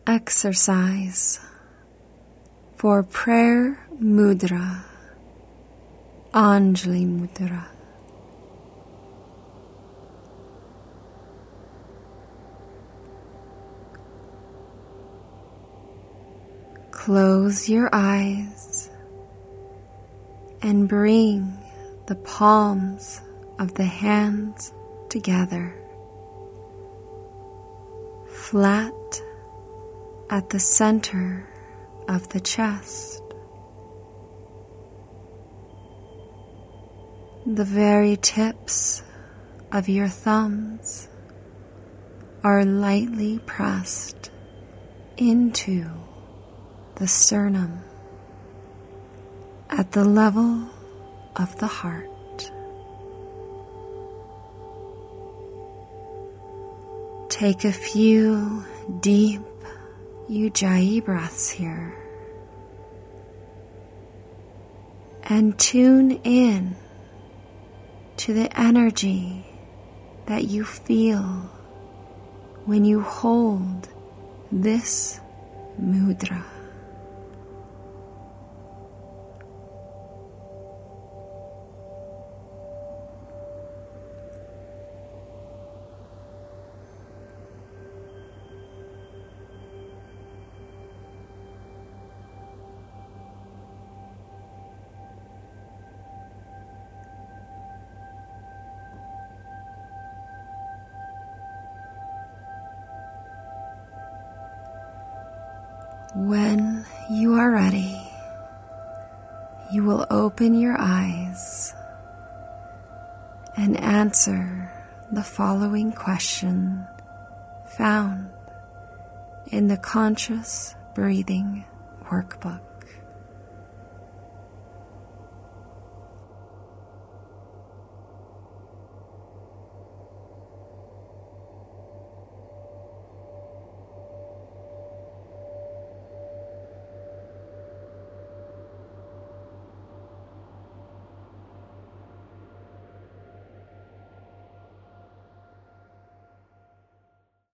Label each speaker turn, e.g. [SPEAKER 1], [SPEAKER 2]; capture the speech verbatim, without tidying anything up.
[SPEAKER 1] exercise for prayer mudra, Anjali Mudra. Close your eyes and bring the palms of the hands together, flat at the center of the chest. The very tips of your thumbs are lightly pressed into the sternum at the level of the heart. Take a few deep Ujjayi breaths here and tune in to the energy that you feel when you hold this mudra. When you are ready, you will open your eyes and answer the following question found in the Conscious Breathing Workbook.